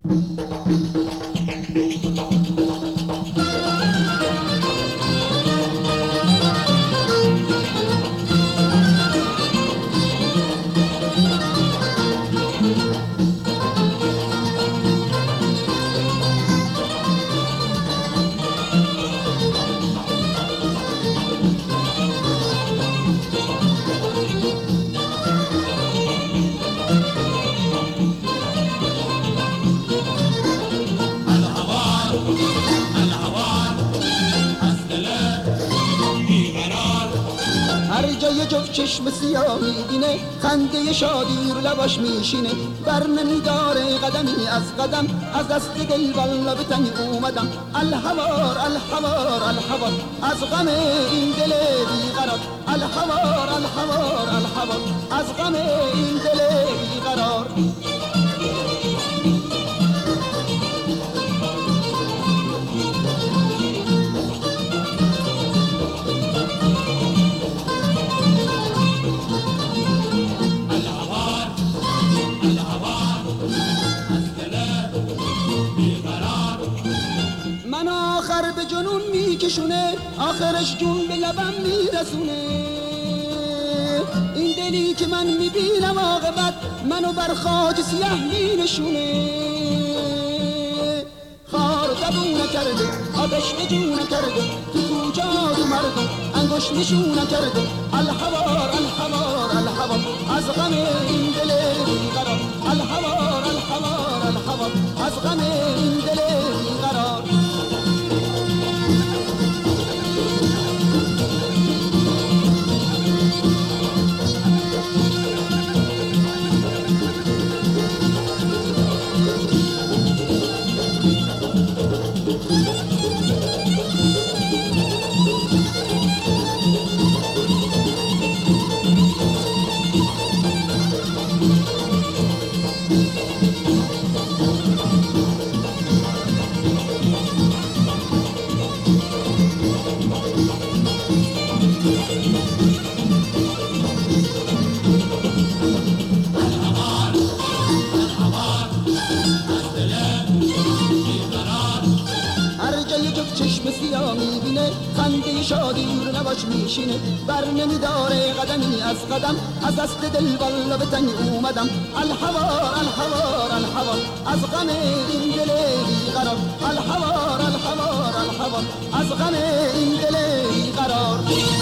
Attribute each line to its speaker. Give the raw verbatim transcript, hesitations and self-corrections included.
Speaker 1: یه جفت چشم سیاه میبینه، خنده شادی رو لباش میشینه، بر نمیداره قدمی از قدم، از دست دل والا به تنگ اومدم. الحوار الحوار الحوار از غم این دل بیقرار، الحوار الحوار الحوار از غم این دل بیقرار. من آخر به جنون میکشونه، آخرش جون به لبم میرسونه. این دلی که من میبینم عاقبت منو بر خاک سیاه مینشونه. خار زبون کرده، آتش به جون کرده، تو کوچه تو مردم انگشت نشون کرده. الحوار الحوار الحوار از غم این دل بیقرار، الحوار الحوار الحوار از غم این دل بیقرار. چشم سیاه میبینه، خنده شادی رو نباش میشینه، بر نمیداره قدمی از قدم، از دست دل والا به تنگ اومدم. الحوار الحوار الحوار از غم این دل بیقرار، الحوار الحوار الحوار از غم این دل بیقرار.